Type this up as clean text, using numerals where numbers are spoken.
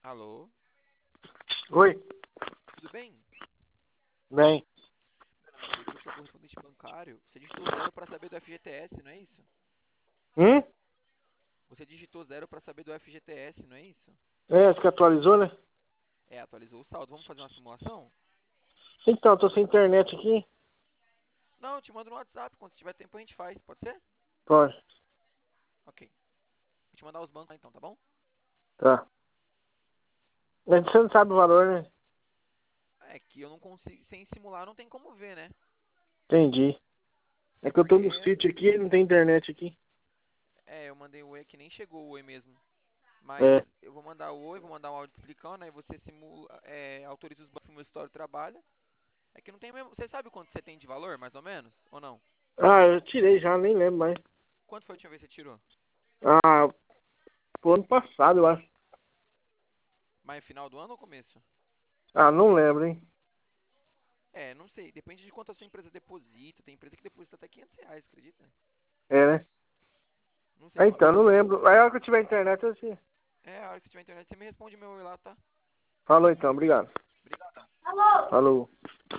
Alô, Oi, tudo bem? bem. Meu nome é Felipe, eu sou correspondente bancário. Você digitou zero para saber do FGTS, não é isso? Hum? Você digitou zero para saber do FGTS, não é isso? É, acho que atualizou, né? É, atualizou o saldo. Vamos fazer uma simulação? Então, tô sem internet aqui. Não, eu te mando no WhatsApp. Quando você tiver tempo a gente faz. Pode ser? Pode. Ok. Vou te mandar os bancos lá então, tá bom? Tá. Mas você não sabe o valor, né? É que eu não consigo. Sem simular não tem como ver, né? Entendi. É que eu tô no Porque. sítio aqui e não tem internet aqui. É, eu mandei o E que nem chegou o E mesmo. É. Mas eu vou mandar o Oi, vou mandar um áudio explicando, aí você simula, autoriza os bancos no meu histórico de trabalho. É que não tem mesmo. Você sabe quanto você tem de valor, mais ou menos? Ou não? Ah, eu tirei já, nem lembro mais. Quanto foi a última vez que você tirou? Ah, pro ano passado, eu acho. Mais final do ano ou começo? Ah, não lembro, hein? É, não sei. Depende de quanto a sua empresa deposita. Tem empresa que deposita até R$ 500, acredita? É, né? Não sei Ah, quanto então, você não tem. lembro. Aí, a hora que eu tiver internet, eu sei. É, a hora que você tiver internet, você me responde meu oi lá, tá? Falou então, obrigado. Obrigadão. Falou.